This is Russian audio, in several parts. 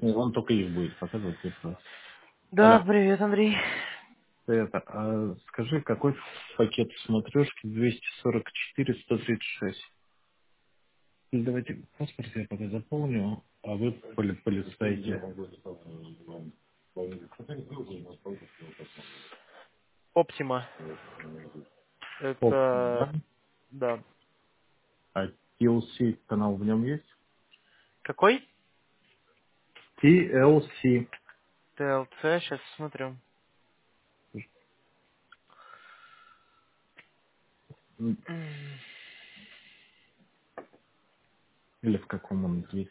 Он только их будет показывать цифры. Да, Алло. привет, Андрей. Скажи, какой пакет смотрешки 244-136? Или давайте паспорт я пока заполню, а вы полистайте. Оптима. Optima, Это, да? да. А TLC канал в нем есть? Какой? TLC. ТЛЦ, сейчас смотрю. М, Или в каком он есть?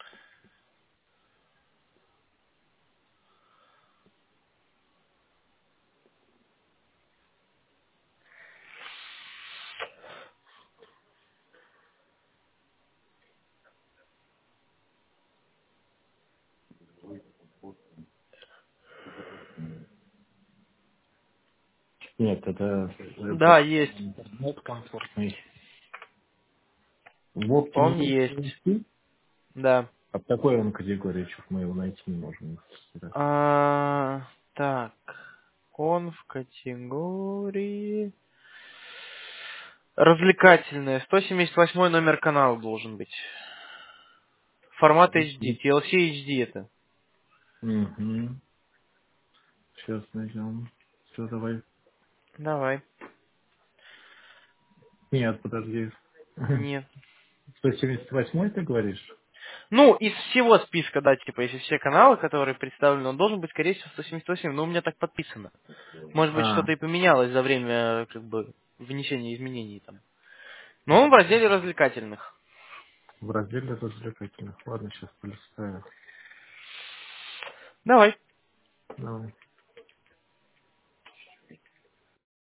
Нет, это Да, есть. интернет комфортный. В Optima Он есть есть. TLC? Да. А в какой он категории? Чуть мы его найти не можем. Так. Он в категории... Развлекательная. 178 номер канала должен быть. Формат HD. TLC HD это. Угу. Сейчас найдем. Все, давай. Давай. Нет, подожди. Нет. 178 ты говоришь? Ну, из всего списка, да, типа, если все каналы, которые представлены, он должен быть, скорее всего, 178, но у меня так подписано. Может быть, А, что-то и поменялось за время, как бы, внесения изменений там. Но он в разделе развлекательных. в разделе развлекательных. Ладно, сейчас полистаю. Давай. Давай.